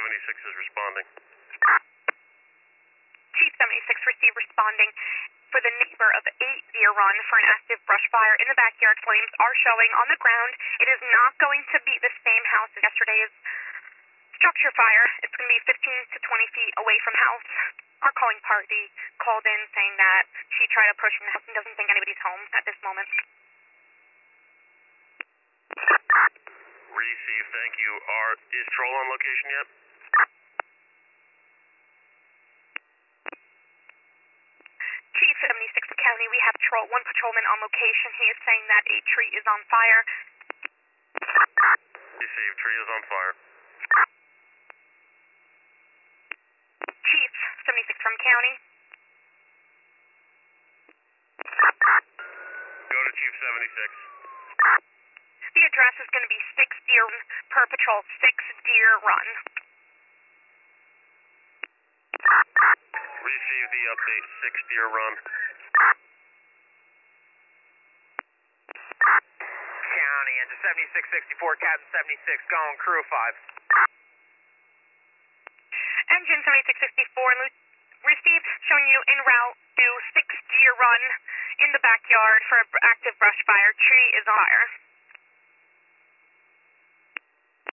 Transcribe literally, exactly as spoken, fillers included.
seventy-six is responding. Chief seventy-six received responding for the neighbor of eight Deer Run for an active brush fire in the backyard. Flames are showing on the ground. It is not going to be the same house as yesterday's structure fire. It's going to be fifteen to twenty feet away from house. Our calling party called in saying that she tried approaching the house and doesn't think anybody's home at this moment. Receive, thank you. Are, is Troll on location yet? Chief seventy-six County, we have troll, one patrolman on location. He is saying that a tree is on fire. Receive, tree is on fire. Chief seventy-six from County. Go to Chief seventy-six. The address is going to be six Deer per patrol, six Deer Run. Receive the update, six Deer Run. County, engine seventy-six sixty-four, Captain seventy-six, going, crew five. Engine seventy-six sixty-four, received, showing you en route to six Deer Run in the backyard for an active brush fire. Tree is on fire.